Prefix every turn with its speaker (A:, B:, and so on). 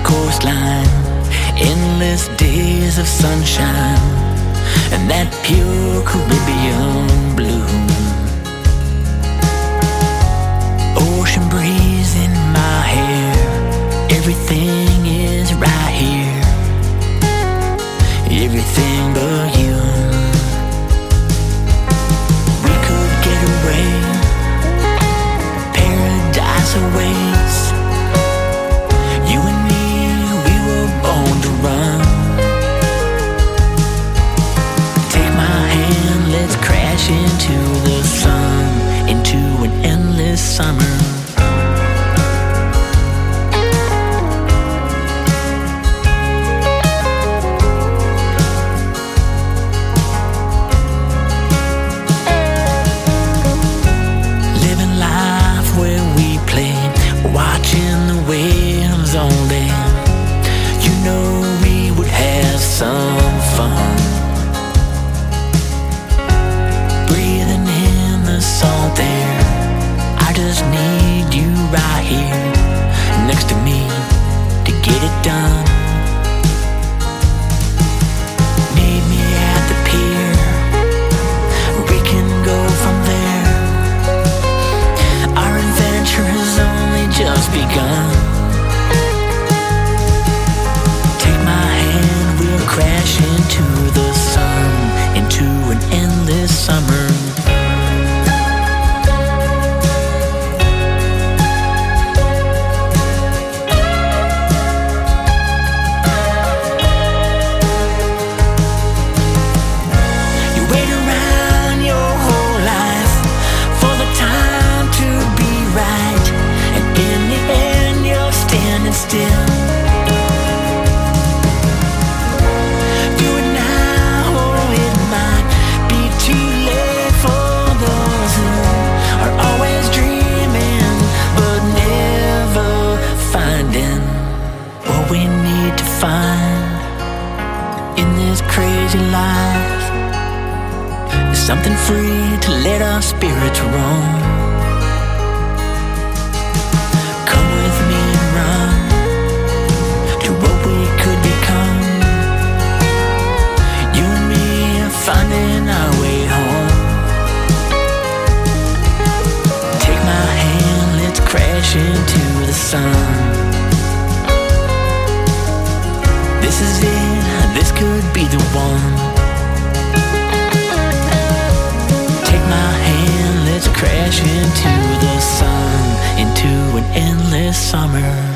A: coastline, endless days of sunshine, and that pure Caribbean blue. Ocean breeze in my hair, everything is right here, everything but you. We could get away, paradise awaits. You and me, we were born to run. Take my hand, let's crash into the sun, into an endless summer. Watching the waves all day, you know we would have some fun. Breathing in the salt air, I just need you right here next to me to get it done. Meet me at the pier, we can go from there. Our adventure has only just begun. Take my hand, we'll crash into the sun, into an endless summer. You wait around your whole life for the time to be right, and in the end you're standing still. Do it now, or it might be too late for those who are always dreaming but never finding what we need to find in this crazy life. There's something free to let our spirits roam. Come with me and run to what we could become. You and me are finding our way home. Take my hand, let's crash into the sun. This is it, this could be the one. Take my hand, let's crash into the sun, into an endless summer.